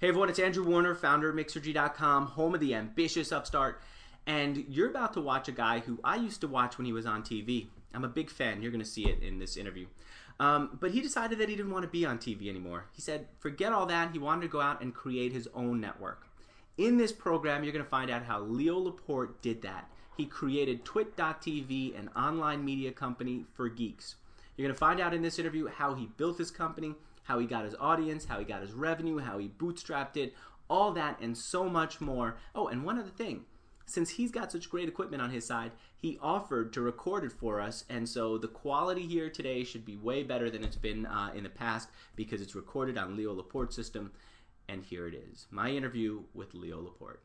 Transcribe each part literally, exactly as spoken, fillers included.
Hey everyone, it's Andrew Warner, founder of Mixergy dot com, home of the ambitious upstart, and you're about to watch a guy who I used to watch when he was on T V. I'm a big fan. You're going to see it in this interview. Um, but he decided that he didn't want to be on T V anymore. He said, forget all that. He wanted to go out and create his own network. In this program, you're going to find out how Leo Laporte did that. He created Twit dot T V, an online media company for geeks. You're going to find out in this interview how he built his company, how he got his audience, how he got his revenue, how he bootstrapped it, all that and so much more. Oh, and one other thing. Since he's got such great equipment on his side, he offered to record it for us, and so the quality here today should be way better than it's been uh, in the past because it's recorded on Leo Laporte's system. And here it is, my interview with Leo Laporte.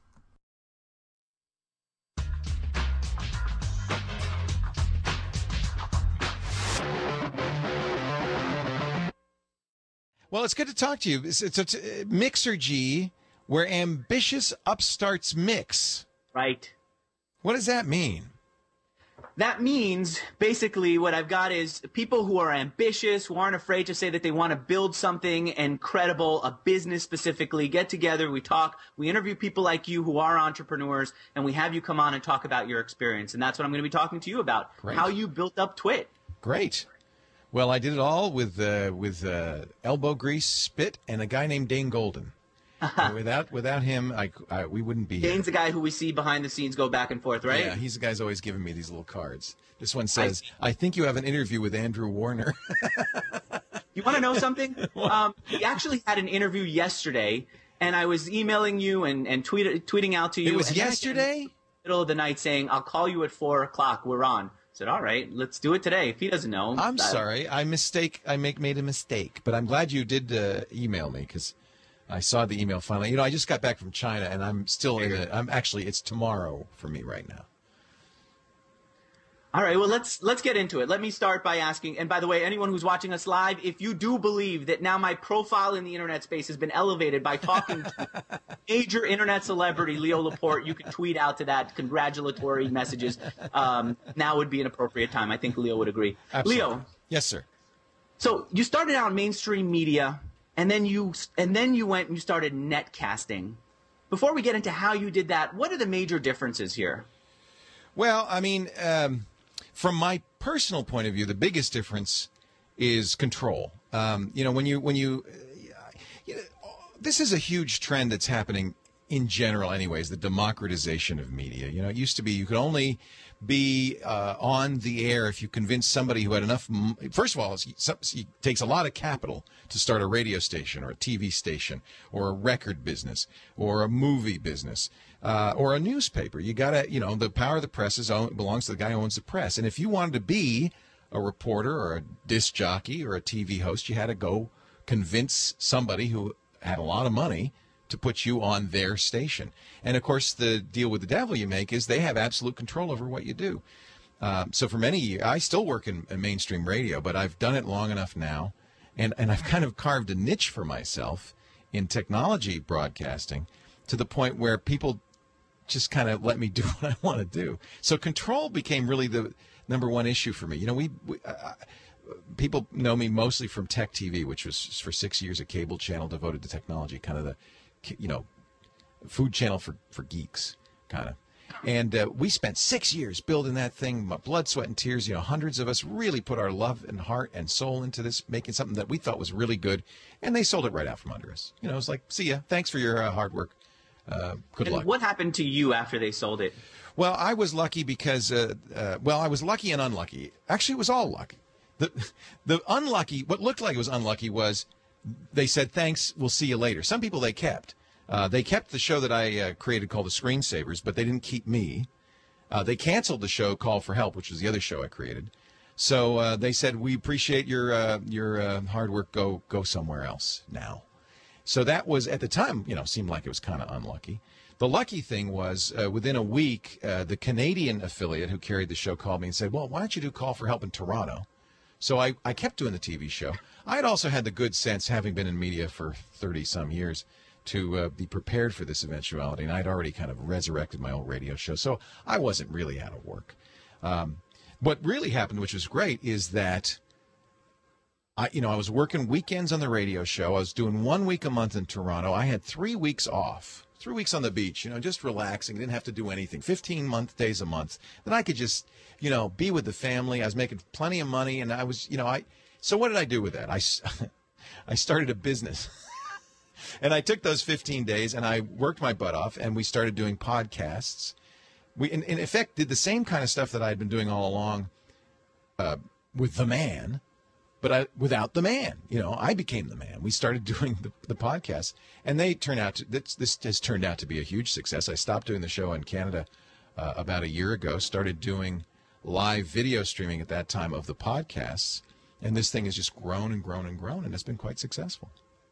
Well, it's good to talk to you. It's, it's, it's Mixergy, where ambitious upstarts mix. Right. What does that mean? That means basically what I've got is people who are ambitious, who aren't afraid to say that they want to build something incredible, a business specifically, get together, we talk, we interview people like you who are entrepreneurs, and we have you come on and talk about your experience. And that's what I'm going to be talking to you about, Great. How you built up Twit. Great. Well, I did it all with uh, with uh, elbow grease, spit, and a guy named Dane Golden. without without him, I, I, we wouldn't be Dane's here. the guy who we see behind the scenes go back and forth, right? Yeah, he's the guy's always giving me these little cards. This one says, I, I think you have an interview with Andrew Warner. You want to know something? um, we actually had an interview yesterday, and I was emailing you and, and tweet, tweeting out to you. It was and yesterday? In the middle of the night saying, I'll call you at four o'clock. We're on. I said, all right, let's do it today. If he doesn't know. I'm uh, sorry. I mistake. I make made a mistake. But I'm glad you did uh, email me because I saw the email finally. You know, I just got back from China, and I'm still in it. I'm actually, it's tomorrow for me right now. All right, well, let's let's get into it. Let me start by asking, and by the way, anyone who's watching us live, if you do believe that now my profile in the internet space has been elevated by talking to major internet celebrity Leo Laporte, you can tweet out to that congratulatory messages. Um, now would be an appropriate time. I think Leo would agree. Absolutely. Leo. Yes, sir. So you started out in mainstream media, and then you and then you went and you started netcasting. Before we get into how you did that, what are the major differences here? Well, I mean, um, from my personal point of view, the biggest difference is control. Um, you know, when you when you, uh, you know, this is a huge trend that's happening in general, anyways. The democratization of media. You know, it used to be you could only be uh, on the air if you convinced somebody who had enough. First of all, it takes a lot of capital to start a radio station or a T V station or a record business or a movie business uh, or a newspaper. You got to, you know, the power of the press is own, belongs to the guy who owns the press. And if you wanted to be a reporter or a disc jockey or a T V host, you had to go convince somebody who had a lot of money to put you on their station. And, of course, the deal with the devil you make is they have absolute control over what you do. Um, so for many years, I still work in, in mainstream radio, but I've done it long enough now, and, and I've kind of carved a niche for myself in technology broadcasting to the point where people just kind of let me do what I want to do. So control became really the number one issue for me. You know, we... we uh, people know me mostly from Tech T V, which was for six years a cable channel devoted to technology, kind of the, you know, food channel for, for geeks, kind of. And uh, we spent six years building that thing, my blood, sweat, and tears. You know, hundreds of us really put our love and heart and soul into this, making something that we thought was really good. And they sold it right out from under us. You know, it was like, see ya. Thanks for your uh, hard work. Uh, good and luck. What happened to you after they sold it? Well, I was lucky because, uh, uh, well, I was lucky and unlucky. Actually, it was all luck. The, the unlucky, what looked like it was unlucky was they said, thanks, we'll see you later. Some people they kept. Uh, they kept the show that I uh, created called The Screensavers, but they didn't keep me. Uh, they canceled the show Call for Help, which was the other show I created. So uh, they said, we appreciate your uh, your uh, hard work. Go go somewhere else now. So that was, at the time, you know, seemed like it was kind of unlucky. The lucky thing was uh, within a week, uh, the Canadian affiliate who carried the show called me and said, well, why don't you do Call for Help in Toronto? So I, I kept doing the T V show. I had also had the good sense, having been in media for thirty-some years, to uh, be prepared for this eventuality. And I'd already kind of resurrected my old radio show. So I wasn't really out of work. Um, what really happened, which was great, is that I, you know, I was working weekends on the radio show. I was doing one week a month in Toronto. I had three weeks off, three weeks on the beach, you know, just relaxing. Didn't have to do anything. fifteen month days a month. Then I could just, you know, be with the family. I was making plenty of money, and I was, you know, I. So what did I do with that? I, I started a business. And I took those fifteen days and I worked my butt off, and we started doing podcasts. We, in, in effect, did the same kind of stuff that I had been doing all along uh, with the man, but I, without the man. You know, I became the man. We started doing the, the podcasts, and they turned out to, this, this has turned out to be a huge success. I stopped doing the show in Canada uh, about a year ago, started doing live video streaming at that time of the podcasts, and this thing has just grown and grown and grown, and it's been quite successful.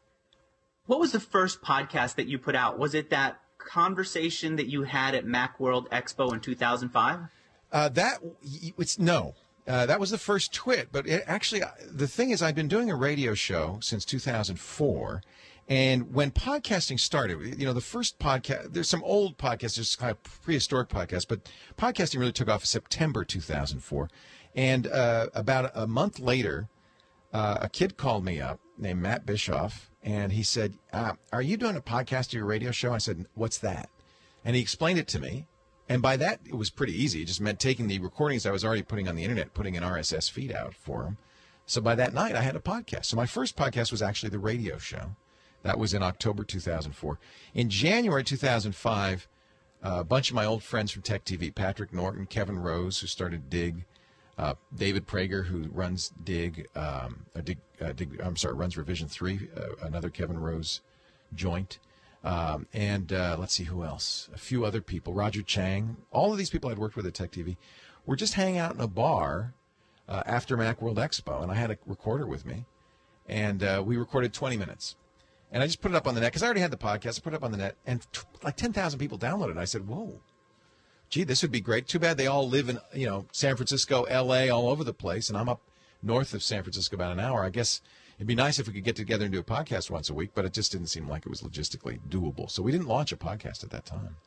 What was the first podcast that you put out? Was it that conversation that you had at Macworld Expo in two thousand five? Uh, that it's no, uh, that was the first twit. But it, actually, the thing is, I've been doing a radio show since two thousand four, and when podcasting started, you know, the first podcast. There's some old podcasts, there's kind of prehistoric podcasts, but podcasting really took off in September two thousand four, and uh, about a month later, uh, a kid called me up named Matt Bischoff. And he said, uh, are you doing a podcast or your radio show? I said, what's that? And he explained it to me. And by that, it was pretty easy. It just meant taking the recordings I was already putting on the internet, putting an R S S feed out for him. So by that night, I had a podcast. So my first podcast was actually the radio show. That was in October two thousand four. In January two thousand five, uh, a bunch of my old friends from Tech T V, Patrick Norton, Kevin Rose, who started Dig, Uh, David Prager, who runs Dig, um, uh, Dig, uh, Dig, I'm sorry, runs Revision three, uh, another Kevin Rose joint. Um, and uh, let's see who else. A few other people. Roger Chang. All of these people I'd worked with at Tech T V were just hanging out in a bar uh, after Macworld Expo, and I had a recorder with me, and uh, we recorded twenty minutes. And I just put it up on the net, because I already had the podcast. I put it up on the net, and t- like ten thousand people downloaded it. I said, whoa. Gee, this would be great. Too bad they all live in, you know, San Francisco, L A, all over the place, and I'm up north of San Francisco about an hour. I guess it'd be nice if we could get together and do a podcast once a week, but it just didn't seem like it was logistically doable. So we didn't launch a podcast at that time.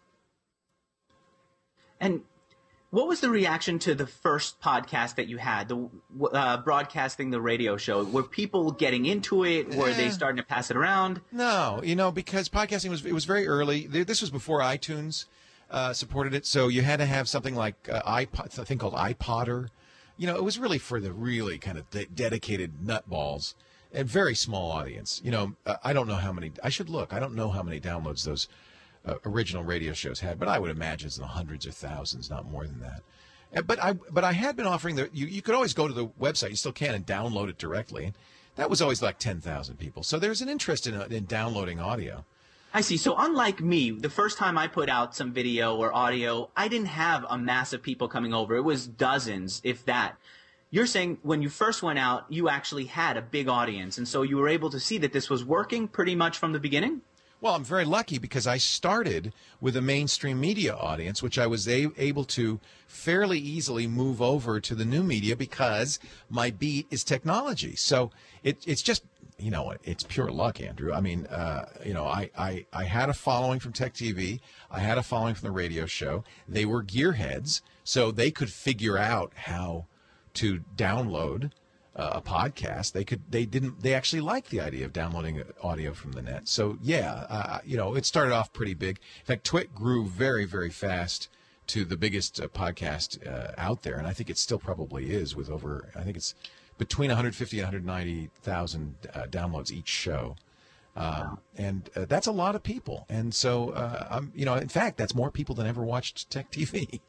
And what was the reaction to the first podcast that you had, the uh, broadcasting the radio show? Were people getting into it? Were they starting to pass it around? No, you know, because podcasting was it was very early. This was before iTunes. Uh, supported it, so you had to have something like uh, iPod, a thing called iPodder. You know, it was really for the really kind of de- dedicated nutballs, a very small audience. You know, uh, I don't know how many. I should look. I don't know how many downloads those uh, original radio shows had, but I would imagine it's in the hundreds or thousands, not more than that. Uh, but I, but I had been offering the. You, you could always go to the website. You still can and download it directly. That was always like ten thousand people. So there's an interest in in downloading audio. I see. So unlike me, the first time I put out some video or audio, I didn't have a mass of people coming over. It was dozens, if that. You're saying when you first went out, you actually had a big audience, and so you were able to see that this was working pretty much from the beginning? Well, I'm very lucky because I started with a mainstream media audience, which I was a- able to fairly easily move over to the new media because my beat is technology. So it, it's just, you know, it's pure luck, Andrew. I mean, uh, you know, I, I, I had a following from Tech T V. I had a following from the radio show. They were gearheads, so they could figure out how to download uh, a podcast. They could, they didn't, they actually liked the idea of downloading audio from the net. So yeah, uh, you know, it started off pretty big. In fact, Twit grew very, very fast to the biggest uh, podcast uh, out there, and I think it still probably is with over, I think it's between one hundred fifty and one hundred ninety thousand uh, downloads each show. Um, wow. And uh, that's a lot of people. And so, uh, I'm, you know, in fact, that's more people than ever watched Tech T V.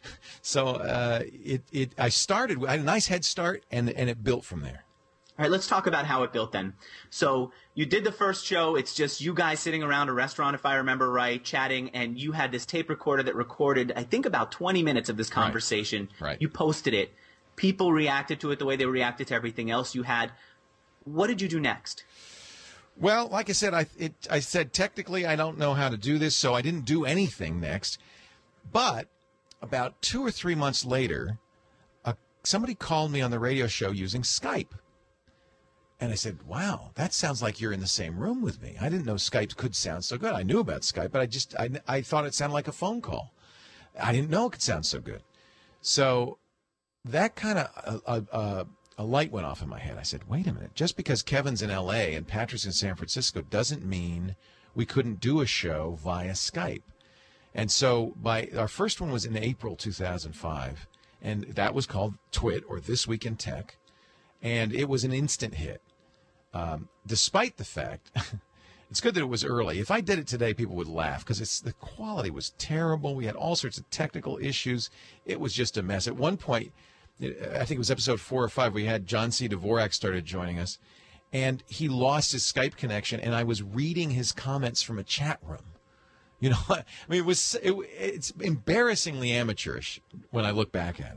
so uh, it, it, I started, I had a nice head start, and and it built from there. All right, let's talk about how it built then. So you did the first show. It's just you guys sitting around a restaurant, if I remember right, chatting, and you had this tape recorder that recorded, I think, about twenty minutes of this conversation. Right. Right. You posted it. People reacted to it the way they reacted to everything else you had. What did you do next? Well, like I said, I it, I said technically I don't know how to do this, so I didn't do anything next. But about two or three months later, uh, somebody called me on the radio show using Skype. And I said, wow, that sounds like you're in the same room with me. I didn't know Skype could sound so good. I knew about Skype, but I just I, I thought it sounded like a phone call. I didn't know it could sound so good. So that kind of uh, uh, a light went off in my head. I said, wait a minute. Just because Kevin's in L A and Patrick's in San Francisco doesn't mean we couldn't do a show via Skype. And so by our first one was in April two thousand five, and that was called Twit, or This Week in Tech, and it was an instant hit. Um, despite the fact, it's good that it was early. If I did it today, people would laugh because it's the quality was terrible. We had all sorts of technical issues. It was just a mess. At one point, I think it was episode four or five, we had John C. Dvorak started joining us, and he lost his Skype connection, and I was reading his comments from a chat room. You know, I mean, it was it, it's embarrassingly amateurish when I look back at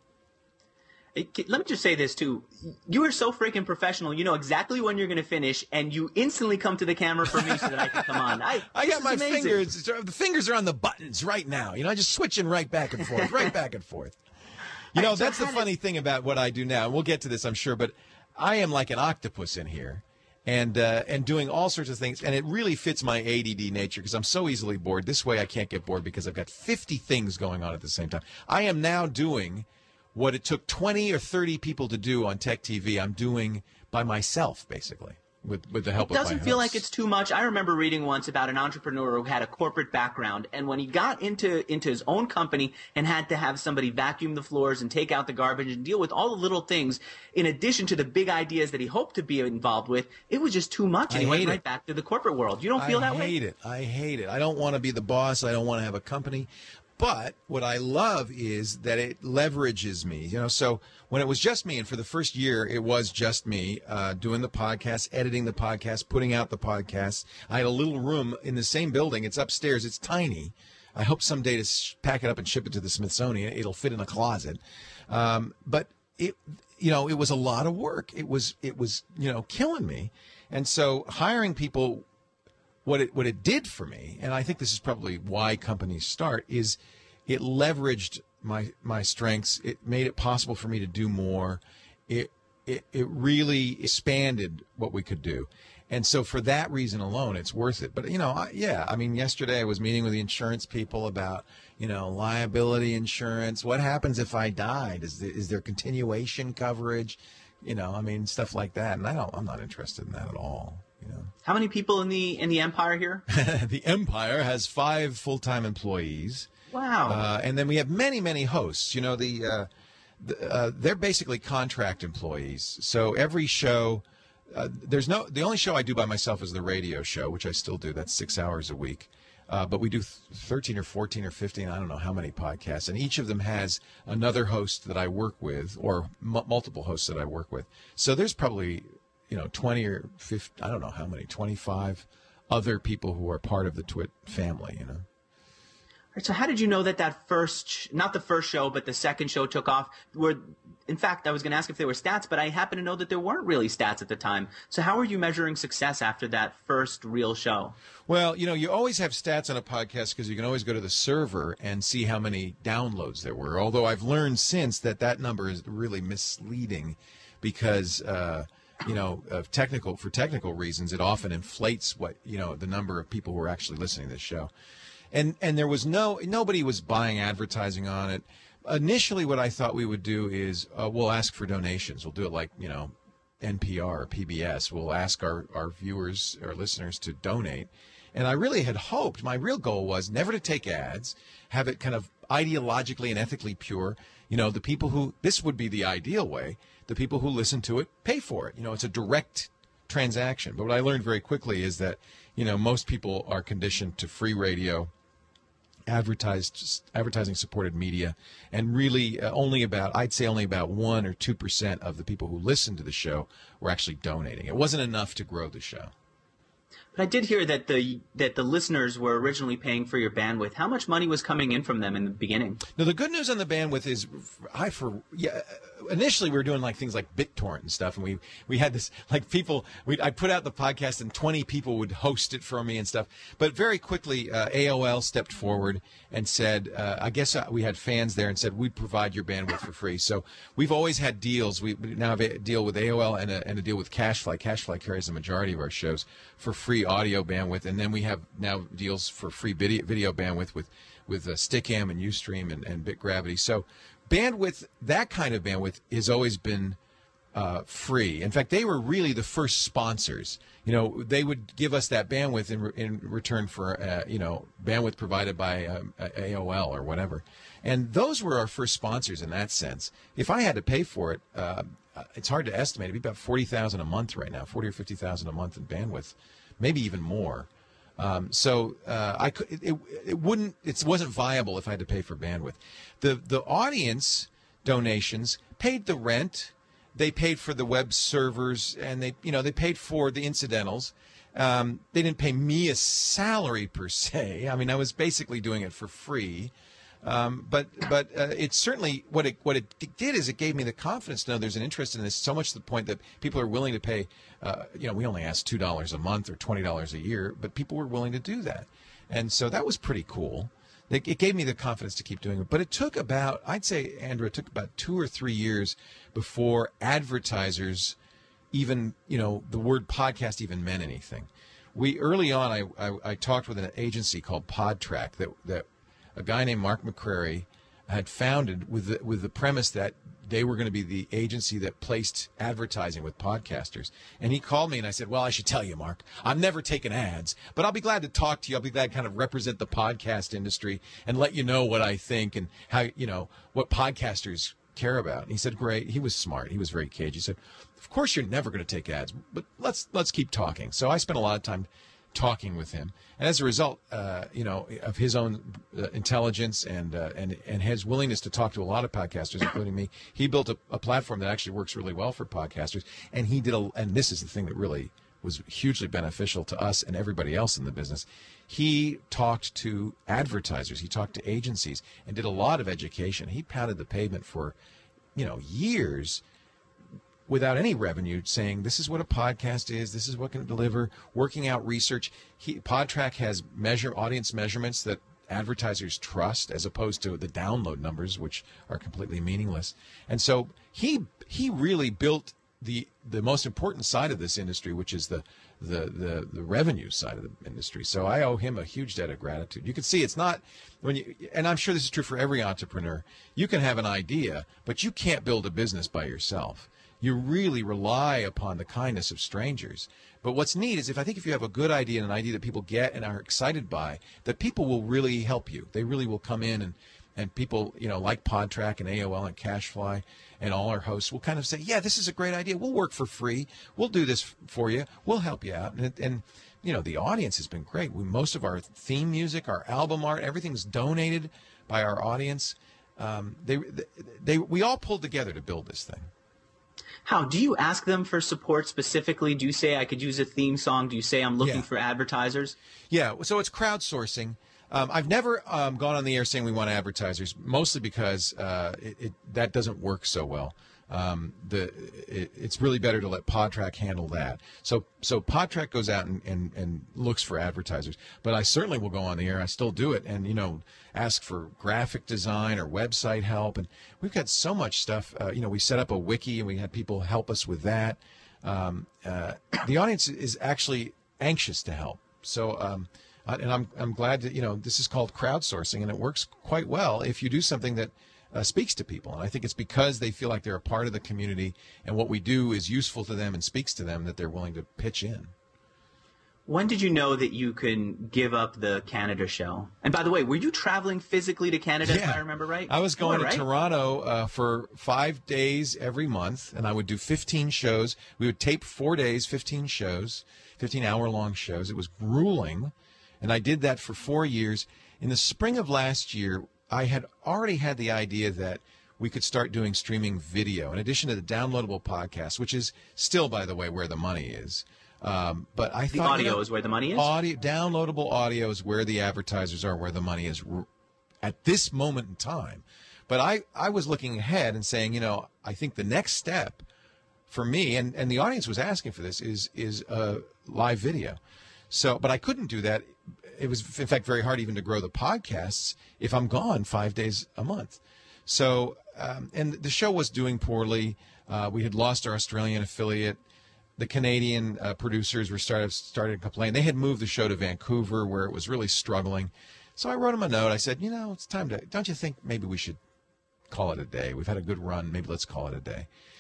it. it. Let me just say this, too. You are so freaking professional. You know exactly when you're going to finish, and you instantly come to the camera for me so that I can come on. I, I got my amazing. fingers. The fingers are on the buttons right now. You know, just switching right back and forth, right back and forth. You know, that's the funny thing about what I do now. And we'll get to this, I'm sure, but I am like an octopus in here. And uh, and doing all sorts of things, and it really fits my A D D nature because I'm so easily bored. This way I can't get bored because I've got fifty things going on at the same time. I am now doing what it took twenty or thirty people to do on Tech T V. I'm doing by myself, basically, with, with the help of my hosts. It doesn't feel like it's too much. I remember reading once about an entrepreneur who had a corporate background, and when he got into, into his own company and had to have somebody vacuum the floors and take out the garbage and deal with all the little things, in addition to the big ideas that he hoped to be involved with, it was just too much, and I he went hate right it. back to the corporate world. You don't feel I that way? I hate it. I hate it. I don't want to be the boss. I don't want to have a company. But what I love is that it leverages me. You know, so when it was just me, and for the first year it was just me uh, doing the podcast, editing the podcast, putting out the podcast. I had a little room in the same building. It's upstairs. It's tiny. I hope someday to sh- pack it up and ship it to the Smithsonian. It'll fit in a closet. Um, but it, you know, it was a lot of work. It was, it was, you know, killing me. And so hiring people. What it what it did for me, and I think this is probably why companies start, is it leveraged my my strengths. It made it possible for me to do more. It it it really expanded what we could do, and so for that reason alone, it's worth it. But you know, I, yeah, I mean, yesterday I was meeting with the insurance people about you know liability insurance. What happens if I died? Is there, is there continuation coverage? You know, I mean, stuff like that. And I don't, I'm not interested in that at all. You know. How many people in the in the Empire here? The Empire has five full-time employees. Wow. Uh, and then we have many, many hosts. You know, the, uh, the uh, they're basically contract employees. So every show, uh, there's no, the only show I do by myself is the radio show, which I still do. That's six hours a week. Uh, but we do thirteen or fourteen or fifteen, I don't know how many podcasts. And each of them has another host that I work with, or m- multiple hosts that I work with. So there's probably, you know, twenty or fifty, I don't know how many, twenty-five other people who are part of the Twit family, you know. All right, so how did you know that that first, sh- not the first show, but the second show took off? Were, in fact, I was going to ask if there were stats, but I happen to know that there weren't really stats at the time. So how were you measuring success after that first real show? Well, you know, you always have stats on a podcast because you can always go to the server and see how many downloads there were. Although I've learned since that that number is really misleading because, uh, you know, of technical for technical reasons, it often inflates what, you know, the number of people who are actually listening to the show. And and there was no, nobody was buying advertising on it. Initially, what I thought we would do is uh, we'll ask for donations. We'll do it like, you know, N P R or P B S. We'll ask our, our viewers or listeners to donate. And I really had hoped, my real goal was never to take ads, have it kind of ideologically and ethically pure. You know, the people who, this would be the ideal way, the people who listen to it pay for it. You know, it's a direct transaction. But what I learned very quickly is that, you know, most people are conditioned to free radio, advertised advertising supported media, and really uh, only about, I'd say only about one or two percent of the people who listen to the show were actually donating. It wasn't enough to grow the show. But I did hear that the that the listeners were originally paying for your bandwidth. How much money was coming in from them in the beginning? Now, the good news on the bandwidth is, I for yeah, initially we were doing like things like BitTorrent and stuff, and we we had this like people. We I put out the podcast, and twenty people would host it for me and stuff. But very quickly, uh, A O L stepped forward and said, uh, I guess uh, we had fans there and said we'd provide your bandwidth for free. So we've always had deals. We, we now have a deal with A O L and a, and a deal with CashFly. CashFly carries the majority of our shows for free audio bandwidth, and then we have now deals for free video, video bandwidth with with uh, Stickam and Ustream and, and BitGravity. So bandwidth, that kind of bandwidth, has always been uh, free. In fact, they were really the first sponsors. You know, they would give us that bandwidth in, re- in return for, uh, you know, bandwidth provided by um, A O L or whatever. And those were our first sponsors in that sense. If I had to pay for it, uh, it's hard to estimate. It'd be about forty thousand dollars a month right now, forty or fifty thousand dollars a month in bandwidth, maybe even more. Um, so uh, I could, it, it wouldn't, it wasn't viable if I had to pay for bandwidth. The the audience donations paid the rent, they paid for the web servers, and they you know they paid for the incidentals. Um, they didn't pay me a salary per se. I mean, I was basically doing it for free. Um, but but uh, it's certainly what it what it did is it gave me the confidence to know there's an interest in this so much to the point that people are willing to pay. Uh, you know, we only asked two dollars a month or twenty dollars a year, but people were willing to do that, and so that was pretty cool. It, it gave me the confidence to keep doing it. But it took about, I'd say, Andrew, it took about two or three years before advertisers even, you know, the word podcast even meant anything. We early on, I I, I talked with an agency called PodTrack that that. A guy named Mark McCrary had founded with the, with the premise that they were going to be the agency that placed advertising with podcasters. And he called me and I said, well, I should tell you, Mark, I've never taken ads, but I'll be glad to talk to you. I'll be glad to kind of represent the podcast industry and let you know what I think and how, you know, what podcasters care about. And he said, great. He was smart. He was very cagey. He said, of course, you're never going to take ads, but let's let's keep talking. So I spent a lot of time talking with him, and as a result, uh, you know, of his own uh, intelligence and uh, and and his willingness to talk to a lot of podcasters, including me, he built a, a platform that actually works really well for podcasters. And he did, a, and this is the thing that really was hugely beneficial to us and everybody else in the business. He talked to advertisers, he talked to agencies, and did a lot of education. He pounded the pavement for, you know, years, without any revenue, saying this is what a podcast is, this is what can deliver, working out research. He, PodTrack has measure audience measurements that advertisers trust, as opposed to the download numbers, which are completely meaningless. And so he he really built the the most important side of this industry, which is the the the, the revenue side of the industry. So I owe him a huge debt of gratitude. You can see it's not when you, and I'm sure this is true for every entrepreneur. You can have an idea, but you can't build a business by yourself. You really rely upon the kindness of strangers. But what's neat is if I think if you have a good idea and an idea that people get and are excited by, that people will really help you. They really will come in and, and people, you know, like PodTrack and A O L and CashFly and all our hosts will kind of say, yeah, this is a great idea. We'll work for free. We'll do this for you. We'll help you out. And, and you know, the audience has been great. We, most of our theme music, our album art, everything's donated by our audience. Um, they, they, we all pulled together to build this thing. How do you ask them for support specifically? Do you say I could use a theme song? Do you say I'm looking yeah. for advertisers? Yeah, so it's crowdsourcing. Um, I've never um, gone on the air saying we want advertisers, mostly because uh, it, it, that doesn't work so well. Um, the it, it's really better to let PodTrack handle that. So so PodTrack goes out and, and, and looks for advertisers. But I certainly will go on the air. I still do it, and you know, ask for graphic design or website help. And we've got so much stuff. Uh, you know, we set up a wiki and we had people help us with that. Um, uh, the audience is actually anxious to help. So. Um, and I'm I'm glad that, you know, this is called crowdsourcing, and it works quite well if you do something that uh, speaks to people. And I think it's because they feel like they're a part of the community and what we do is useful to them and speaks to them that they're willing to pitch in. When did you know that you can give up the Canada show? And by the way, were you traveling physically to Canada, yeah. if I remember right? I was going were, to right? Toronto uh, for five days every month, and I would do fifteen shows. We would tape four days, fifteen shows, fifteen-hour-long shows. It was grueling. And I did that for four years. In the spring of last year, I had already had the idea that we could start doing streaming video, in addition to the downloadable podcast, which is still, by the way, where the money is. Um, but I the thought audio you know, is where the money is. Audio, downloadable audio is where the advertisers are, where the money is at this moment in time. But I, I was looking ahead and saying, you know, I think the next step for me, and, and the audience was asking for this, is is uh, live video. So, but I couldn't do that. It was, in fact, very hard even to grow the podcasts if I'm gone five days a month. So, um, and the show was doing poorly. Uh, we had lost our Australian affiliate. The Canadian uh, producers were started started to complain. They had moved the show to Vancouver, where it was really struggling. So I wrote them a note. I said, you know, it's time to. Don't you think maybe we should call it a day? We've had a good run. Maybe let's call it a day.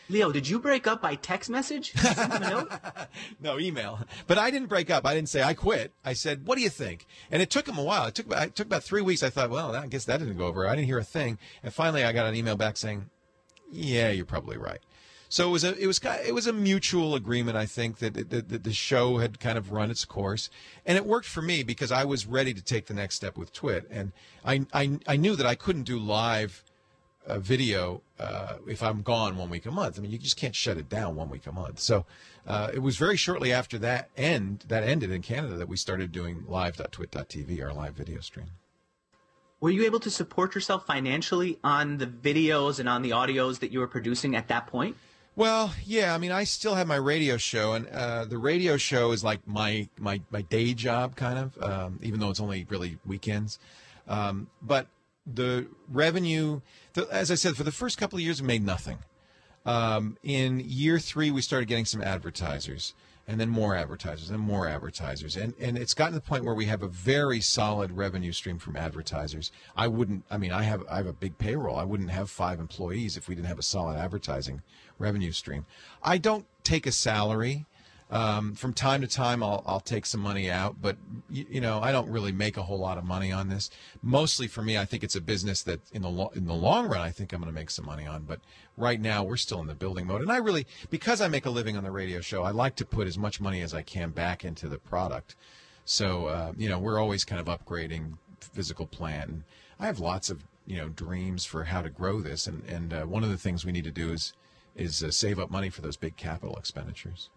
Leo, did you break up by text message? You sent him a note? No, email. But I didn't break up. I didn't say I quit. I said, what do you think? And it took him a while. It took, it took about three weeks. I thought, well, I guess that didn't go over. I didn't hear a thing. And finally, I got an email back saying, yeah, you're probably right. So it was a it was it was a mutual agreement. I think that, that, that the show had kind of run its course, and it worked for me because I was ready to take the next step with Twit, and I I, I knew that I couldn't do live uh, video uh, if I'm gone one week a month. I mean, you just can't shut it down one week a month. So uh, it was very shortly after that end that ended in Canada that we started doing live dot twit dot t v, our live video stream. Were you able to support yourself financially on the videos and on the audios that you were producing at that point? Well, yeah. I mean, I still have my radio show, and uh, the radio show is like my my, my day job, kind of, um, even though it's only really weekends. Um, but the revenue, the, as I said, for the first couple of years, we made nothing. Um, in year three, we started getting some advertisers, and then more advertisers, and more advertisers. And, and it's gotten to the point where we have a very solid revenue stream from advertisers. I wouldn't, I mean, I have I have a big payroll. I wouldn't have five employees if we didn't have a solid advertising revenue stream. I don't take a salary. Um, from time to time, I'll, I'll take some money out, but, you, you know, I don't really make a whole lot of money on this. Mostly for me, I think it's a business that in the, lo- in the long run, I think I'm going to make some money on. But right now, we're still in the building mode. And I really, because I make a living on the radio show, I like to put as much money as I can back into the product. So, uh, you know, we're always kind of upgrading physical plant. And I have lots of, you know, dreams for how to grow this. And, and uh, one of the things we need to do is, is uh, save up money for those big capital expenditures.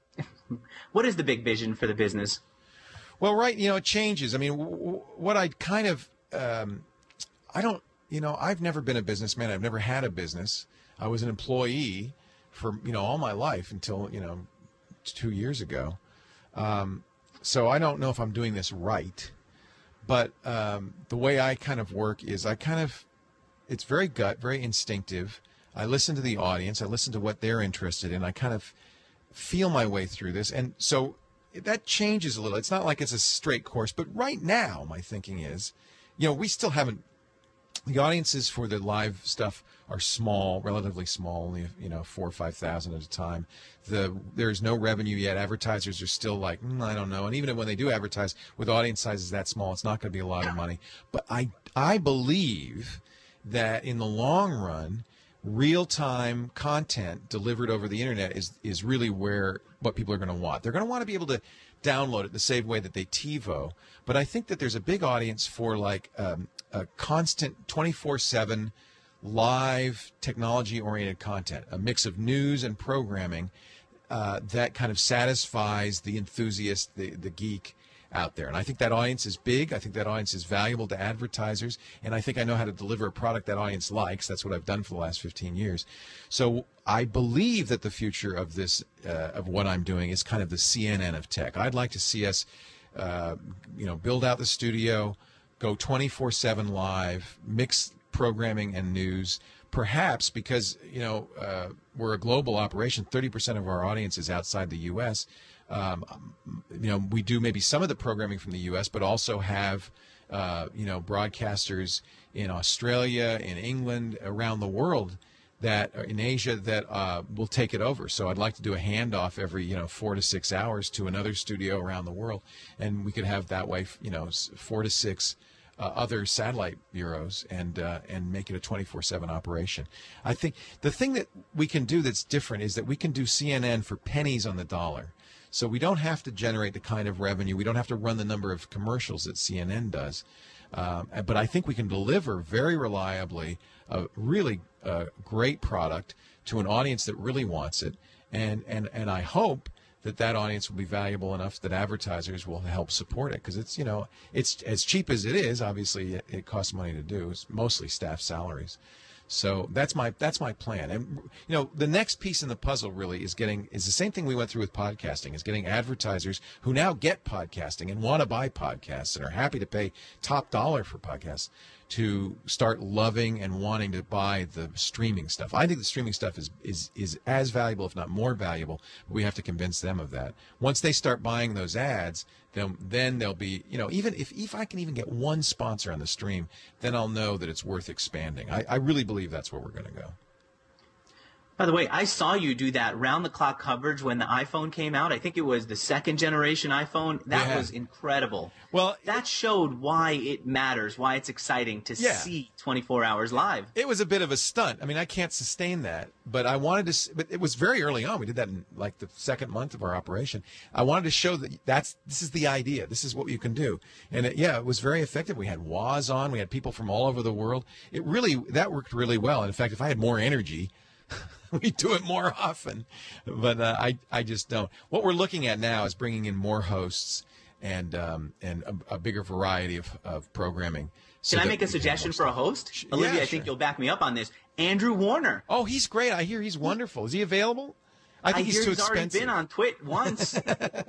What is the big vision for the business? Well, right, you know, it changes. I mean, w- w- what I kind of, um, I don't, you know, I've never been a businessman. I've never had a business. I was an employee for, you know, all my life until, you know, two years ago. Um, so I don't know if I'm doing this right. But um, the way I kind of work is I kind of, it's very gut, very instinctive. I listen to the audience. I listen to what they're interested in. I kind of feel my way through this. And so that changes a little. It's not like it's a straight course. But right now, my thinking is, you know, we still haven't, the audiences for the live stuff are small, relatively small, only, you know, four or five thousand at a time. The There's no revenue yet. Advertisers are still like, mm, I don't know. And even when they do advertise with audience sizes that small, it's not going to be a lot of money. But I, I believe that in the long run, real-time content delivered over the internet is is really where what people are going to want. They're going to want to be able to download it the same way that they TiVo. But I think that there's a big audience for like um, a constant twenty-four seven live technology-oriented content, a mix of news and programming uh, that kind of satisfies the enthusiast, the, the geek out there. And I think that audience is big. I think that audience is valuable to advertisers. And I think I know how to deliver a product that audience likes. That's what I've done for the last fifteen years. So I believe that the future of this, uh, of what I'm doing is kind of the C N N of tech. I'd like to see us, uh, you know, build out the studio, go twenty-four seven live, mix programming and news. Perhaps because, you know, uh, we're a global operation, thirty percent of our audience is outside the U S Um, you know, we do maybe some of the programming from the U S, but also have, uh, you know, broadcasters in Australia, in England, around the world, that in Asia that uh, will take it over. So I'd like to do a handoff every, you know, four to six hours to another studio around the world, and we could have that way, you know, four to six uh, other satellite bureaus, and uh, and make it a twenty-four seven operation. I think the thing that we can do that's different is that we can do C N N for pennies on the dollar. So we don't have to generate the kind of revenue. We don't have to run the number of commercials that C N N does. Um, but I think we can deliver very reliably a really uh, great product to an audience that really wants it. And, and, and I hope that that audience will be valuable enough that advertisers will help support it. Because it's, you know, it's as cheap as it is. Obviously, it, it costs money to do. It's mostly staff salaries. So that's my that's my plan. And you know, the next piece in the puzzle really is getting is the same thing we went through with podcasting, is getting advertisers who now get podcasting and want to buy podcasts and are happy to pay top dollar for podcasts to start loving and wanting to buy the streaming stuff. I think the streaming stuff is is is as valuable, if not more valuable. But we have to convince them of that. Once they start buying those ads, then then they'll be, you know, even if if I can even get one sponsor on the stream, then I'll know that it's worth expanding. I, I really believe that's where we're going to go. By the way, I saw you do that round-the-clock coverage when the iPhone came out. I think it was the second-generation iPhone. That Yeah. was incredible. Well, that showed why it matters, why it's exciting to Yeah. see twenty-four hours live. It was a bit of a stunt. I mean, I can't sustain that, but I wanted to. s- But it was very early on. We did that in like the second month of our operation. I wanted to show that that's this is the idea. This is what you can do, and it, yeah, it was very effective. We had Woz on. We had people from all over the world. It really that worked really well. And in fact, if I had more energy, we do it more often. But uh, I I just don't. What we're looking at now is bringing in more hosts and um, and a, a bigger variety of, of programming. So Can I that make a we can suggestion more for a stuff. host? Sh- Olivia, yeah, I think sure. you'll back me up on this. Andrew Warner. Oh, he's great. I hear he's wonderful. Is he available? I think I he's hear too he's expensive. already been on Twit once.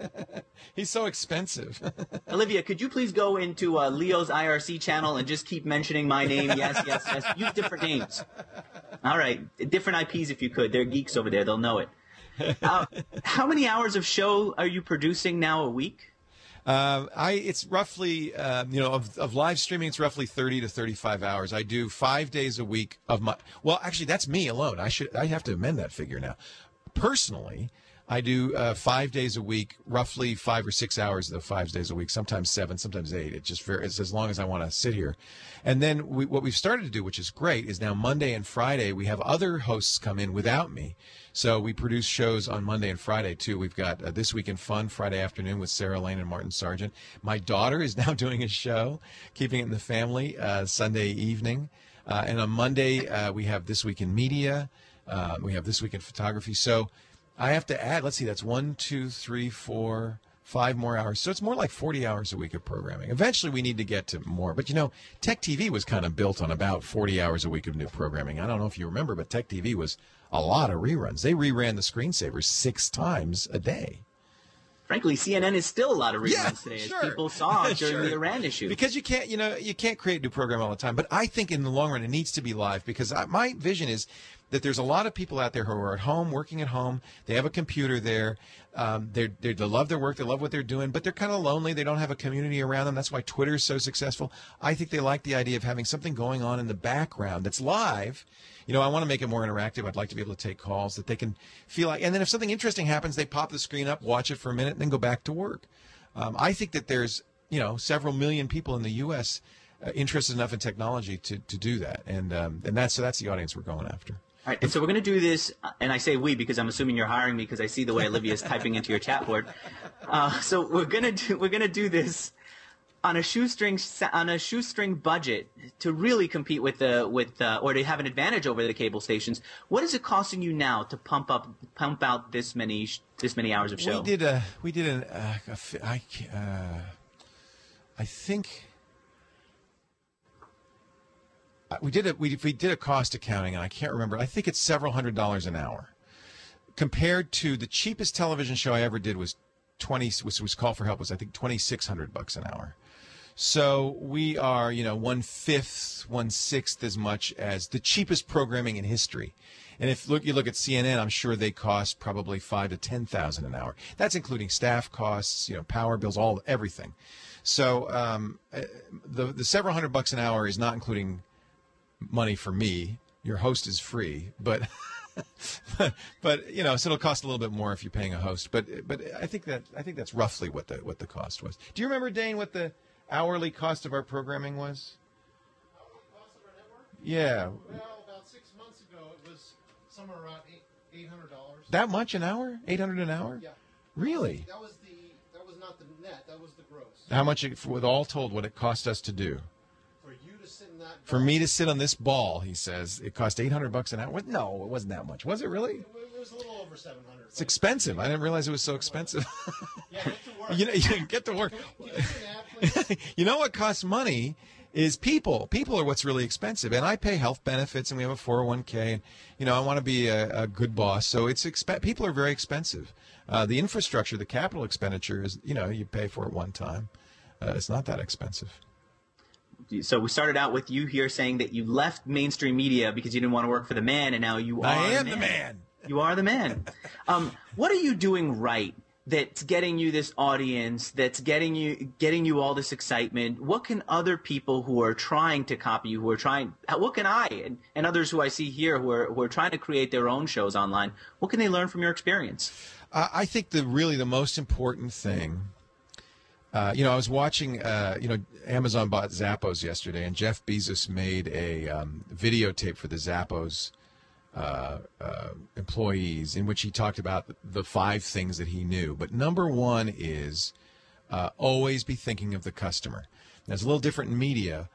He's so expensive. Olivia, could you please go into uh, Leo's I R C channel and just keep mentioning my name? Yes, yes, yes. Use different names. All right. Different I Ps if you could. They're geeks over there. They'll know it. Uh, how many hours of show are you producing now a week? Uh, I it's roughly uh, you know of, of live streaming it's roughly thirty to thirty-five hours. I do five days a week of my well actually that's me alone. I should I have to amend that figure now. Personally, I do uh, five days a week, roughly five or six hours of the five days a week, sometimes seven, sometimes eight. It just varies it's as long as I want to sit here. And then we, what we've started to do, which is great, is now Monday and Friday we have other hosts come in without me. So we produce shows on Monday and Friday too. We've got uh, This Week in Fun Friday afternoon with Sarah Lane and Martin Sargent. My daughter is now doing a show, Keeping It in the Family, uh, Sunday evening. Uh, and on Monday uh, we have This Week in Media. Uh, we have This Week in Photography. So I have to add, let's see, that's one, two, three, four, five more hours. So it's more like forty hours a week of programming. Eventually we need to get to more. But, you know, Tech T V was kind of built on about forty hours a week of new programming. I don't know if you remember, but Tech T V was a lot of reruns. They reran the Screensavers six times a day. Frankly, C N N is still a lot of reruns Yeah, today, sure. as people saw during Sure. the Iran issue. Because you can't, you know, you can't create a new program all the time. But I think in the long run, it needs to be live because I, my vision is that there's a lot of people out there who are at home, working at home. They have a computer there. Um, they're, they're, they love their work. They love what they're doing, but they're kind of lonely. They don't have a community around them. That's why Twitter is so successful. I think they like the idea of having something going on in the background that's live. You know, I want to make it more interactive. I'd like to be able to take calls that they can feel like. And then if something interesting happens, they pop the screen up, watch it for a minute, and then go back to work. Um, I think that there's, you know, several million people in the U S uh, interested enough in technology to, to do that. And um, and that's so that's the audience we're going after. All right, and so we're going to do this, and I say we because I'm assuming you're hiring me because I see the way Olivia is typing into your chat board. Uh, so we're going to do we're going to do this on a shoestring sa- on a shoestring budget to really compete with the with uh, or to have an advantage over the cable stations. What is it costing you now to pump up pump out this many sh- this many hours of show? We did a we did an uh, a fi- I ca- uh, I think. Uh, We did a we, we did a cost accounting, and I can't remember. I think it's several hundred dollars an hour, compared to the cheapest television show I ever did was twenty. Was was Call for Help was I think twenty six hundred bucks an hour. So we are you know one fifth, one sixth as much as the cheapest programming in history. And if look you look at C N N, I'm sure they cost probably five to ten thousand an hour. That's including staff costs, you know, power bills, all everything. So um, uh, the the several hundred bucks an hour is not including money for me. Your host is free, but but, but you know, so it'll cost a little bit more if you're paying a host. But but I think that I think that's roughly what the what the cost was. Do you remember, Dane, what the hourly cost of our programming was? Hourly cost of our network? Yeah, Well, about six months ago, it was somewhere around eight eight hundred dollars. that much an hour? Eight hundred an hour? Yeah. Really? That was the that was not the net. That was the gross. How much, it, with all told, what it cost us to do? For you to sit in that. For me to sit on this ball, he says, it cost eight hundred bucks an hour. What? No, it wasn't that much. Was it really? It was a little over seven hundred. It's expensive. I didn't realize it was so expensive. Yeah, get to work. you know, you get to work. Can you do that, please? You know what costs money is people. People are what's really expensive. And I pay health benefits, and we have a four oh one k, and you know I want to be a, a good boss. So it's exp- people are very expensive. Uh, the infrastructure, the capital expenditure is, you know, you pay for it one time. Uh, it's not that expensive. So we started out with you here saying that you left mainstream media because you didn't want to work for the man, and now you are I am the the man. man. You are the man. Um, what are you doing right that's getting you this audience, that's getting you getting you all this excitement? What can other people who are trying to copy you, who are trying, what can I and, and others who I see here who are, who are trying to create their own shows online, what can they learn from your experience? Uh, I think the really the most important thing, uh, you know, I was watching, uh, you know, Amazon bought Zappos yesterday, and Jeff Bezos made a um, videotape for the Zappos Uh, uh, employees in which he talked about the five things that he knew. But number one is uh, always be thinking of the customer. Now, it's a little different in media,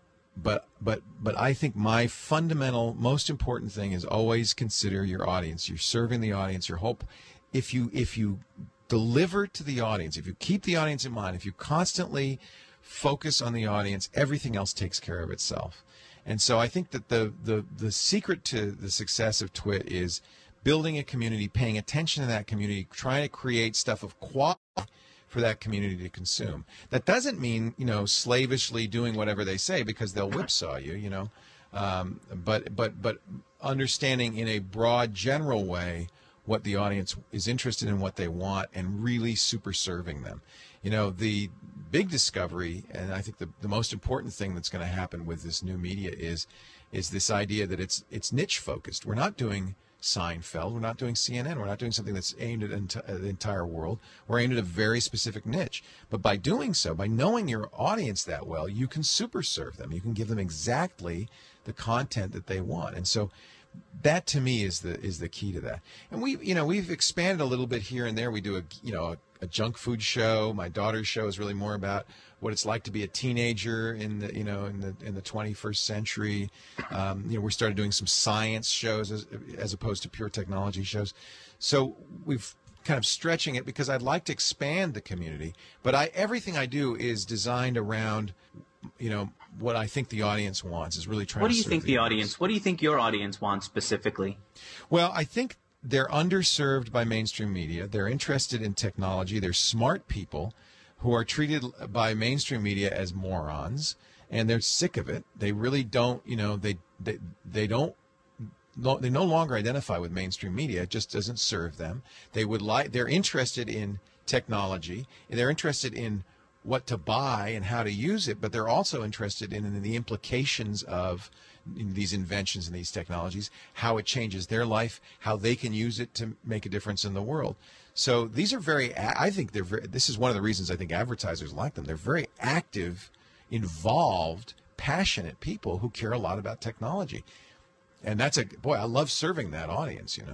but but but I think my fundamental, most important thing is always consider your audience. You're serving the audience. Your hope, if you if you deliver to the audience, if you keep the audience in mind, if you constantly focus on the audience, everything else takes care of itself. And so I think that the, the, the secret to the success of Twit is building a community, paying attention to that community, trying to create stuff of quality for that community to consume. That doesn't mean, you know, slavishly doing whatever they say, because they'll whipsaw you, you know. Um, but but but understanding in a broad, general way what the audience is interested in, what they want, and really super serving them. You know, the big discovery, and I think the, the most important thing that's going to happen with this new media is is this idea that it's it's niche focused. We're not doing Seinfeld. We're not doing C N N. We're not doing something that's aimed at enti- the entire world. We're aimed at a very specific niche. But by doing so, by knowing your audience that well, you can super serve them. You can give them exactly the content that they want. And so that to me is the is the key to that. And we, you know, we've expanded a little bit here and there. We do a, you know, a, a junk food show. My daughter's show is really more about what it's like to be a teenager in the, you know, in the in the twenty-first century. Um, you know, we started doing some science shows as as opposed to pure technology shows. So we've kind of stretching it because I'd like to expand the community. But I everything I do is designed around, you know, what I think the audience wants, is really trying What to do you serve think the the audience. audience, what do you think your audience wants specifically? Well, I think they're underserved by mainstream media. They're interested in technology. They're smart people who are treated by mainstream media as morons, and they're sick of it. They really don't, you know, they they, they don't no, they no longer identify with mainstream media. It just doesn't serve them. They would like they're interested in technology. They're interested in what to buy and how to use it, but they're also interested in, in the implications of in these inventions and these technologies, how it changes their life, how they can use it to make a difference in the world. So these are very, I think they're very, this is one of the reasons I think advertisers like them. They're very active, involved, passionate people who care a lot about technology. And that's a, boy, I love serving that audience, you know.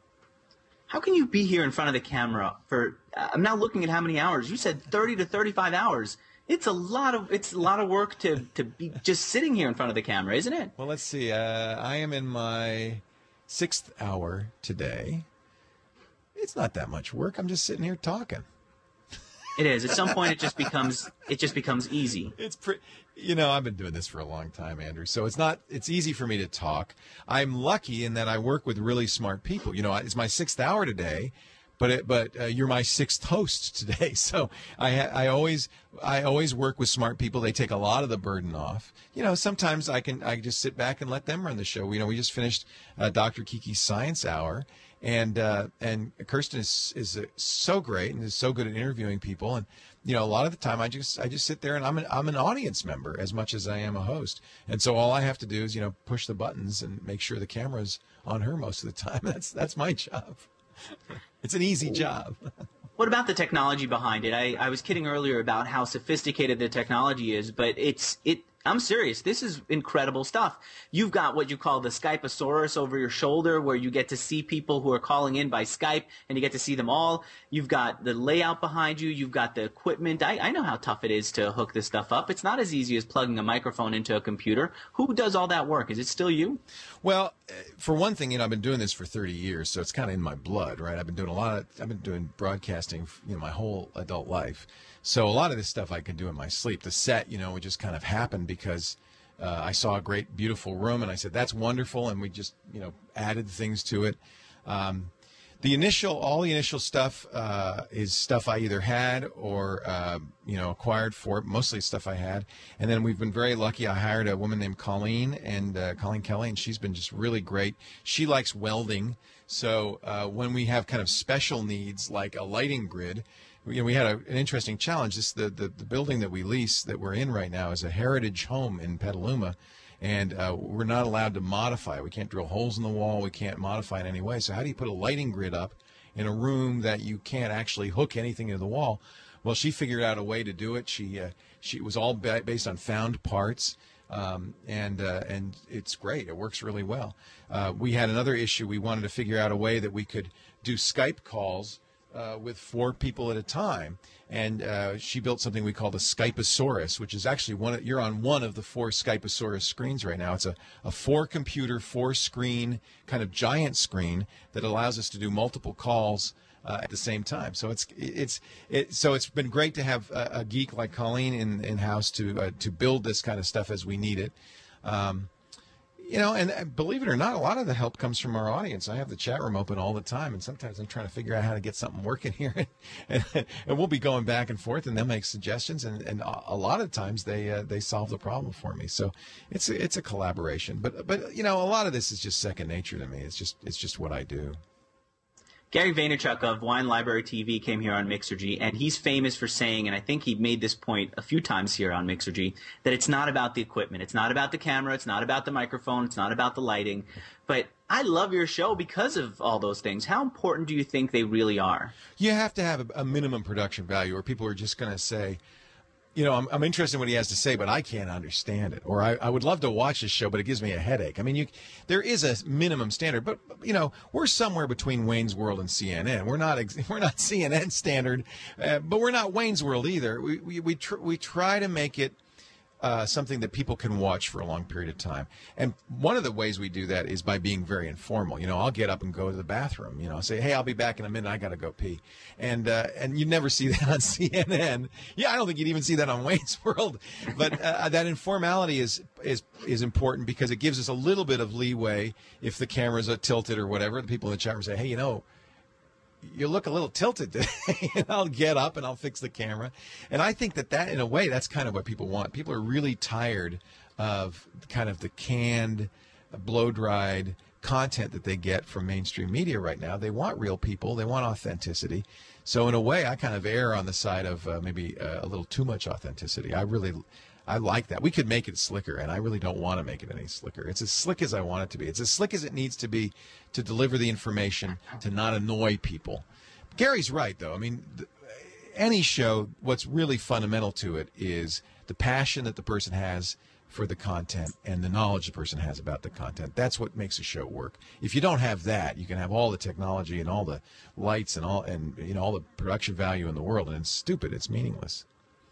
How can you be here in front of the camera for, I'm now looking at how many hours. You said thirty to thirty-five hours. It's a lot of, it's a lot of work to, to be just sitting here in front of the camera, isn't it? Well, let's see. Uh, I am in my sixth hour today. It's not that much work. I'm just sitting here talking. It is. At some point, it just becomes, it just becomes easy. It's pretty, you know, I've been doing this for a long time, Andrew. So it's not, it's easy for me to talk. I'm lucky in that I work with really smart people. You know, it's my sixth hour today, but it, but uh, you're my sixth host today. So I, I always, I always work with smart people. They take a lot of the burden off. You know, sometimes I can, I just sit back and let them run the show. You know, we just finished uh, Doctor Kiki's Science Hour. And uh, and Kirsten is is uh, so great and is so good at interviewing people, and you know a lot of the time I just I just sit there and I'm an I'm an audience member as much as I am a host, and so all I have to do is you know push the buttons and make sure the camera's on her most of the time. That's that's my job. It's an easy job. What about the technology behind it? I, I was kidding earlier about how sophisticated the technology is, but it's it. I'm serious. This is incredible stuff. You've got what you call the Skypeosaurus over your shoulder, where you get to see people who are calling in by Skype, and you get to see them all. You've got the layout behind you. You've got the equipment. I, I know how tough it is to hook this stuff up. It's not as easy as plugging a microphone into a computer. Who does all that work? Is it still you? Well, for one thing, you know, I've been doing this for thirty years, so it's kind of in my blood, right? I've been doing a lot of, I've been doing broadcasting, you know, my whole adult life. So a lot of this stuff I can do in my sleep. The set, you know, would just kind of happen because uh, I saw a great, beautiful room, and I said, that's wonderful, and we just, you know, added things to it. Um, the initial, all the initial stuff uh, is stuff I either had or uh, you know acquired for it. Mostly stuff I had, and then we've been very lucky. I hired a woman named Colleen and uh, Colleen Kelly, and she's been just really great. She likes welding, so uh, when we have kind of special needs like a lighting grid. You know, we had a, an interesting challenge. This the, the the building that we lease that we're in right now is a heritage home in Petaluma, and uh, we're not allowed to modify it. We can't drill holes in the wall. We can't modify it in any way. So how do you put a lighting grid up in a room that you can't actually hook anything into the wall? Well, she figured out a way to do it. She uh, she it was all ba- based on found parts. Um, and uh, and it's great. It works really well. Uh, we had another issue. We wanted to figure out a way that we could do Skype calls Uh, with four people at a time, and uh, she built something we call the Skypeosaurus, which is actually one. Of, you're on one of the four Skypeosaurus screens right now. It's a, a four-computer, four-screen kind of giant screen that allows us to do multiple calls uh, at the same time. So it's it's it, so it's been great to have a, a geek like Colleen in in house to uh, to build this kind of stuff as we need it. Um, You know, and believe it or not, a lot of the help comes from our audience. I have the chat room open all the time, and sometimes I'm trying to figure out how to get something working here. and, and we'll be going back and forth, and they'll make suggestions, and, and a lot of times they uh, they solve the problem for me. So it's a, it's a collaboration. But but you know, a lot of this is just second nature to me. It's just it's just what I do. Gary Vaynerchuk of Wine Library T V came here on Mixergy, and he's famous for saying, and I think he made this point a few times here on Mixergy, that it's not about the equipment. It's not about the camera. It's not about the microphone. It's not about the lighting. But I love your show because of all those things. How important do you think they really are? You have to have a, a minimum production value, or people are just going to say, you know, I'm, I'm interested in what he has to say, but I can't understand it. Or I, I would love to watch this show, but it gives me a headache. I mean, you, there is a minimum standard, but, you know, we're somewhere between Wayne's World and C N N. We're not we're not C N N standard, uh, but we're not Wayne's World either. We we we, tr- we try to make it uh, something that people can watch for a long period of time. And one of the ways we do that is by being very informal. You know, I'll get up and go to the bathroom. You know, say, hey, I'll be back in a minute. I got to go pee. And uh, and you never see that on C N N. Yeah, I don't think you'd even see that on Wayne's World. But uh, that informality is is is important because it gives us a little bit of leeway if the cameras are tilted or whatever. The people in the chat room say, hey, you know, you look a little tilted today. And I'll get up and I'll fix the camera. And I think that that, in a way, that's kind of what people want. People are really tired of kind of the canned, blow-dried content that they get from mainstream media right now. They want real people. They want authenticity. So in a way, I kind of err on the side of uh, maybe uh, a little too much authenticity. I really... I like that. We could make it slicker, and I really don't want to make it any slicker. It's as slick as I want it to be. It's as slick as it needs to be to deliver the information, to not annoy people. Gary's right, though. I mean, th- any show, what's really fundamental to it is the passion that the person has for the content and the knowledge the person has about the content. That's what makes a show work. If you don't have that, you can have all the technology and all the lights and all and you know all the production value in the world, and it's stupid. It's meaningless.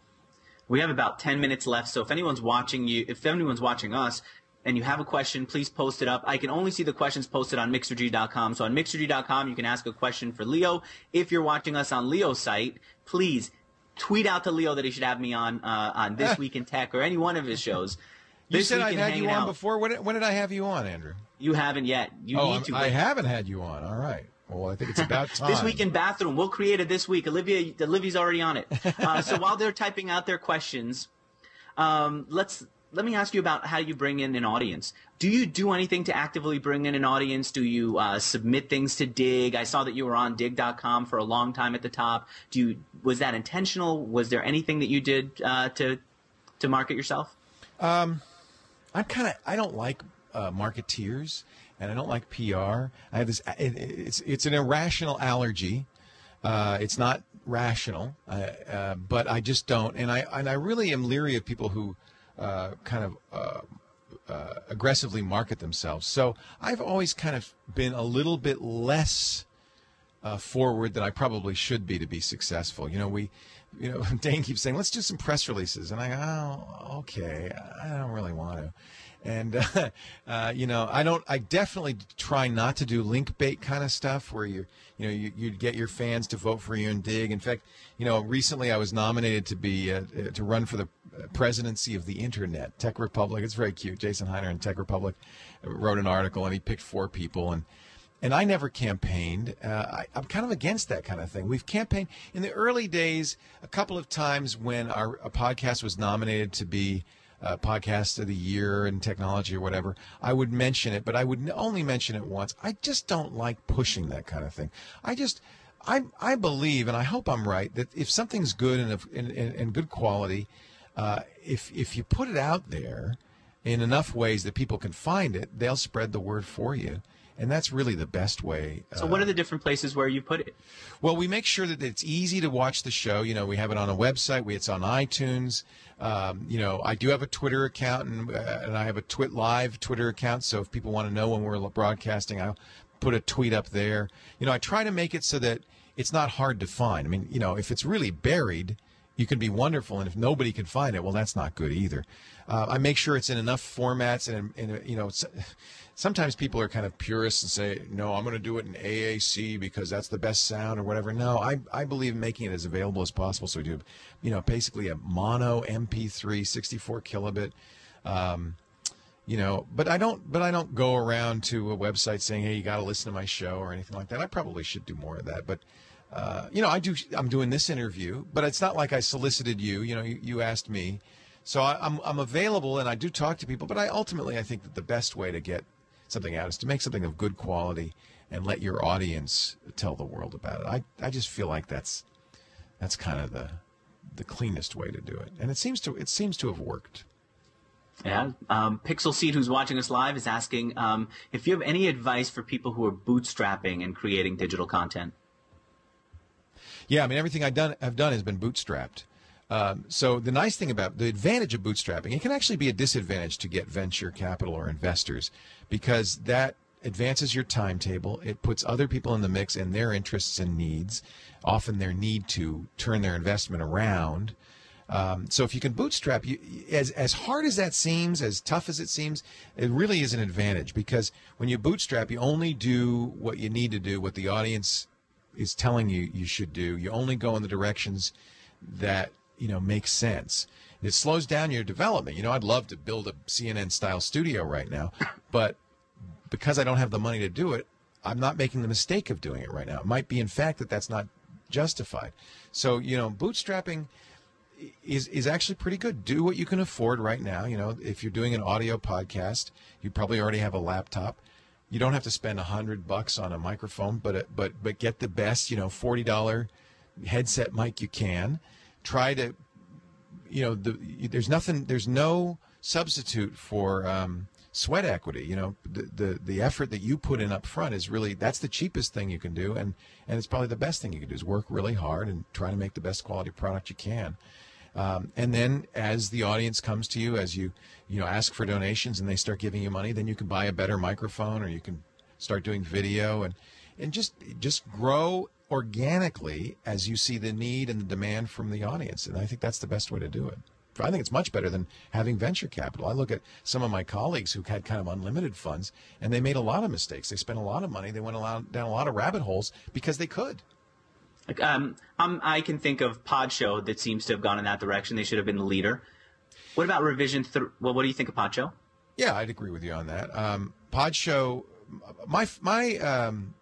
We have about ten minutes left, so if anyone's watching you, if anyone's watching us, and you have a question, please post it up. I can only see the questions posted on Mixergy dot com. So on Mixergy dot com, you can ask a question for Leo. If you're watching us on Leo's site, please tweet out to Leo that he should have me on uh, on This Week in Tech or any one of his shows. You This said Week I've in had you Hanging on Out. before. When, when did I have you on, Andrew? You haven't yet. You oh, need I'm- to. I but- haven't had you on. All right. Well, I think it's about time. This Week in Bathroom. We'll create it this week. Olivia, Olivia's already on it. Uh, so while they're typing out their questions, um, let's let me ask you about how you bring in an audience. Do you do anything to actively bring in an audience? Do you uh, submit things to Dig? I saw that you were on dig dot com for a long time at the top. Do you was that intentional? Was there anything that you did uh, to to market yourself? I'm kind of I don't like uh, marketeers and I don't like P R. I have this. It, it's it's an irrational allergy. Uh, it's not rational, uh, uh, but I just don't. And I and I really am leery of people who uh, kind of uh, uh, aggressively market themselves. So I've always kind of been a little bit less uh, forward than I probably should be to be successful. You know, we, you know, Dane keeps saying, let's do some press releases. And I go, oh, okay, I don't really want to. And, uh, uh, you know, I don't, I definitely try not to do link bait kind of stuff where you, you know, you, you'd get your fans to vote for you and Dig. In fact, you know, recently I was nominated to be, uh, to run for the presidency of the internet, Tech Republic. It's very cute. Jason Heiner in Tech Republic wrote an article and he picked four people. And, and I never campaigned. Uh, I, I'm kind of against that kind of thing. We've campaigned in the early days a couple of times when our a podcast was nominated to be uh, podcast of the year in technology or whatever. I would mention it, but I would only mention it once. I just don't like pushing that kind of thing. I just, I, I believe, and I hope I'm right, that if something's good and in, in, in good quality, uh, if if you put it out there in enough ways that people can find it, they'll spread the word for you. And that's really the best way. So what are the different places where you put it? Well, we make sure that it's easy to watch the show. You know, we have it on a website. We, it's on iTunes. Um, you know, I do have a Twitter account, and, uh, and I have a Twit Live Twitter account. So if people want to know when we're broadcasting, I'll put a tweet up there. You know, I try to make it so that it's not hard to find. I mean, you know, if it's really buried, you can be wonderful. And if nobody can find it, well, that's not good either. Uh, I make sure it's in enough formats and, and you know, it's, sometimes people are kind of purists and say, no, I'm going to do it in A A C because that's the best sound or whatever. No, I, I believe in making it as available as possible. So we do, you know, basically a mono M P three, sixty-four kilobit, um, you know, but I don't, but I don't go around to a website saying, hey, you got to listen to my show or anything like that. I probably should do more of that. But, uh, you know, I do, I'm doing this interview, but it's not like I solicited you, you know, you, you asked me. So I, I'm, I'm available and I do talk to people, but I ultimately, I think that the best way to get something out is to make something of good quality and let your audience tell the world about it. I, I just feel like that's that's kind of the the cleanest way to do it, and it seems to it seems to have worked. Yeah. Um, Pixel Seed, who's watching us live, is asking um, if you have any advice for people who are bootstrapping and creating digital content. Yeah, I mean everything I've done I've done has been bootstrapped. Um, so the nice thing about the advantage of bootstrapping, it can actually be a disadvantage to get venture capital or investors because that advances your timetable. It puts other people in the mix and their interests and needs, often their need to turn their investment around. Um, so if you can bootstrap, you, as as hard as that seems, as tough as it seems, it really is an advantage because when you bootstrap, you only do what you need to do, what the audience is telling you you should do. You only go in the directions that you know, makes sense. It slows down your development. You know, I'd love to build a C N N-style studio right now, but because I don't have the money to do it, I'm not making the mistake of doing it right now. It might be, in fact, that that's not justified. So, you know, bootstrapping is is actually pretty good. Do what you can afford right now. You know, if you're doing an audio podcast, you probably already have a laptop. You don't have to spend a hundred bucks on a microphone, but but but get the best, you know, forty dollar headset mic you can. Try to, you know, the, there's nothing, there's no substitute for um, sweat equity. You know, the, the the effort that you put in up front is really, that's the cheapest thing you can do, and and it's probably the best thing you can do is work really hard and try to make the best quality product you can. Um, and then as the audience comes to you, as you you know ask for donations and they start giving you money, then you can buy a better microphone or you can start doing video and and just just grow organically as you see the need and the demand from the audience. And I think that's the best way to do it. I think it's much better than having venture capital. I look at some of my colleagues who had kind of unlimited funds, and they made a lot of mistakes. They spent a lot of money. They went down a lot of rabbit holes because they could. Um, um, I can think of Podshow that seems to have gone in that direction. They should have been the leader. What about Revision? Th- well, what do you think of Podshow? Yeah, I'd agree with you on that. Um, Podshow, my my um,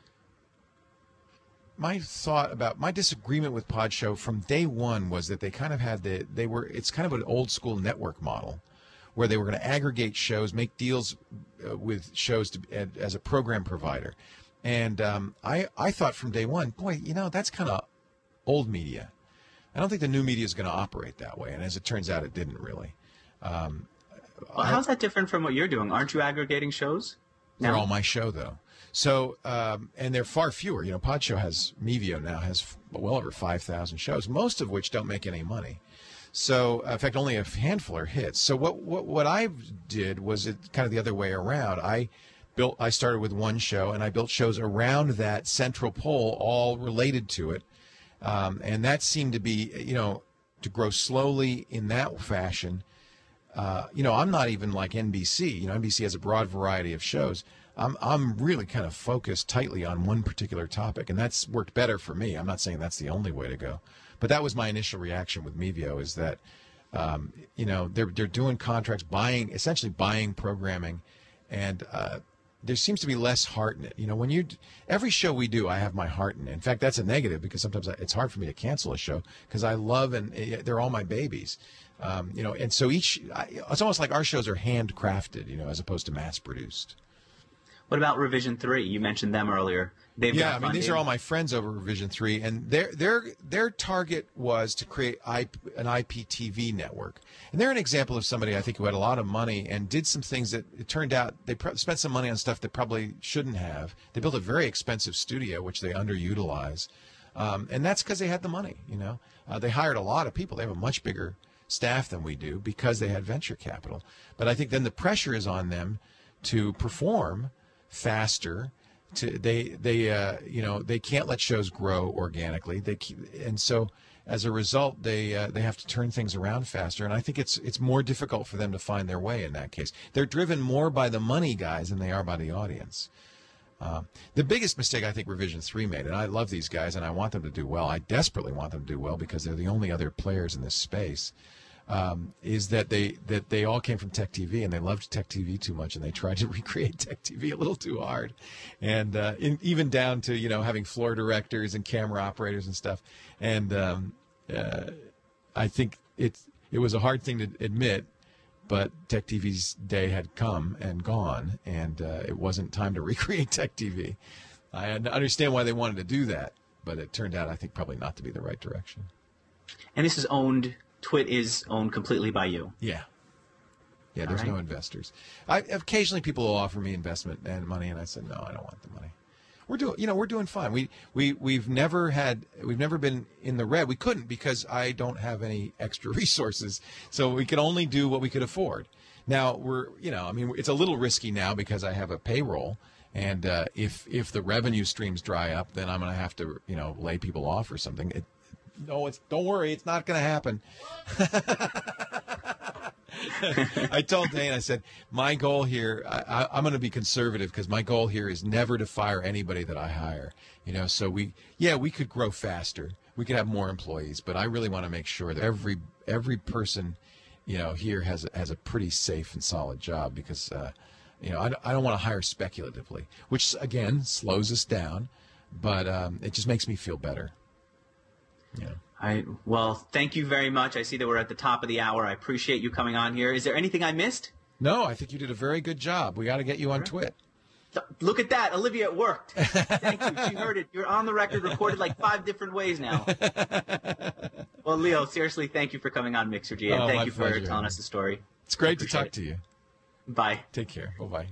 my thought about my disagreement with Podshow from day one was that they kind of had the they were it's kind of an old school network model where they were going to aggregate shows, make deals uh, with shows to, uh, as a program provider. And um, I, I thought from day one, boy, you know, that's kind of old media. I don't think the new media is going to operate that way. And as it turns out, it didn't really. Um, well, how's that different from what you're doing? Aren't you aggregating shows? They're all my show, though. So, um, and they're far fewer. You know, Podshow has, Mevio now has well over five thousand shows, most of which don't make any money. So, in fact, only a handful are hits. So what, what, what I did was it kind of the other way around. I built, I started with one show, and I built shows around that central pole, all related to it. Um, and that seemed to be, you know, to grow slowly in that fashion. Uh, you know, I'm not even like N B C. You know, N B C has a broad variety of shows. I'm I'm really kind of focused tightly on one particular topic, and that's worked better for me. I'm not saying that's the only way to go, but that was my initial reaction with Mevio is that, um, you know, they're they're doing contracts, buying essentially buying programming, and uh, there seems to be less heart in it. You know, when you every show we do, I have my heart in it. In fact, that's a negative because sometimes I, it's hard for me to cancel a show because I love and uh, they're all my babies. Um, you know, and so each I, it's almost like our shows are handcrafted, you know, as opposed to mass produced. What about Revision three? You mentioned them earlier. They've Yeah, got I mean, fun these days. are all my friends over Revision three, and their their their target was to create I P, an I P T V network. And they're an example of somebody I think who had a lot of money and did some things that it turned out they pro- spent some money on stuff that probably shouldn't have. They built a very expensive studio, which they underutilize, um, and that's because they had the money. You know, uh, they hired a lot of people. They have a much bigger staff than we do because they had venture capital. But I think then the pressure is on them to perform faster. To they they uh, you know they can't let shows grow organically. They keep, and so as a result they uh, they have to turn things around faster. And I think it's it's more difficult for them to find their way in that case. They're driven more by the money guys than they are by the audience. Uh, the biggest mistake I think Revision three made, and I love these guys and I want them to do well. I desperately want them to do well because they're the only other players in this space. Um, is that they that they all came from Tech T V and they loved Tech T V too much and they tried to recreate Tech T V a little too hard, and uh, in, even down to you know having floor directors and camera operators and stuff. And um, uh, I think it it was a hard thing to admit, but Tech T V's day had come and gone, and uh, it wasn't time to recreate Tech T V. I understand why they wanted to do that, but it turned out I think probably not to be the right direction. And this is owned. Twit is owned completely by you. Yeah. Yeah, there's right. no investors. I occasionally people will offer me investment and money, and I said no, I don't want the money. We're doing, you know, we're doing fine. We we we've never had, we've never been in the red. We couldn't because I don't have any extra resources, so we could only do what we could afford. Now we're, you know, I mean, it's a little risky now because I have a payroll, and uh, if if the revenue streams dry up, then I'm going to have to, you know, lay people off or something. It, No, it's don't worry, it's not going to happen. I told Dane, I said, my goal here, I, I, I'm going to be conservative because my goal here is never to fire anybody that I hire. You know, so we, yeah, we could grow faster, we could have more employees, but I really want to make sure that every every person, you know, here has a, has a pretty safe and solid job because, uh, you know, I, I don't want to hire speculatively, which again slows us down, but um, it just makes me feel better. Yeah. I well, thank you very much. I see that we're at the top of the hour. I appreciate you coming on here. Is there anything I missed? No, I think you did a very good job. We got to get you on Twit. Th- Look at that, Olivia. It worked. Thank you. She heard it. You're on the record, recorded like five different ways now. Well, Leo, seriously, thank you for coming on Mixergy, and Oh, thank my you for pleasure. telling us the story. It's great to Appreciate talk it. to you. Bye. Take care. Bye-bye.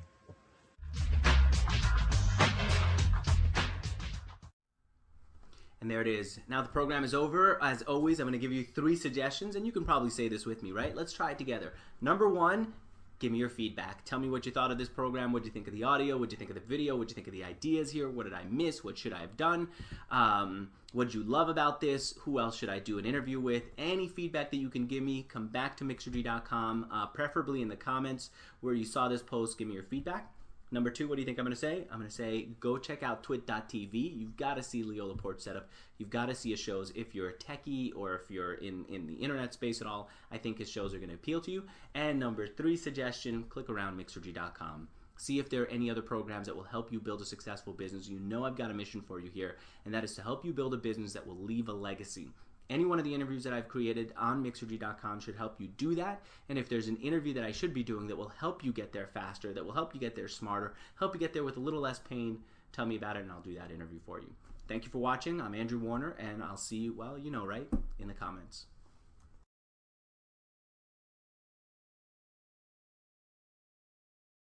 And there it is. Now the program is over. As always, I'm going to give you three suggestions, and you can probably say this with me, right? Let's try it together. Number one, give me your feedback. Tell me what you thought of this program. What did you think of the audio? What did you think of the video? What did you think of the ideas here? What did I miss? What should I have done? Um, what did you love about this? Who else should I do an interview with? Any feedback that you can give me, come back to Mixergy dot com, uh, preferably in the comments where you saw this post. Give me your feedback. Number two, what do you think I'm going to say? I'm going to say go check out twit dot t v. You've got to see Leo Laporte's setup. You've got to see his shows. If you're a techie or if you're in, in the internet space at all, I think his shows are going to appeal to you. And number three suggestion, click around Mixergy dot com. See if there are any other programs that will help you build a successful business. You know I've got a mission for you here, and that is to help you build a business that will leave a legacy. Any one of the interviews that I've created on Mixergy dot com should help you do that. And if there's an interview that I should be doing that will help you get there faster, that will help you get there smarter, help you get there with a little less pain, tell me about it and I'll do that interview for you. Thank you for watching. I'm Andrew Warner, and I'll see you, well, you know, right, in the comments.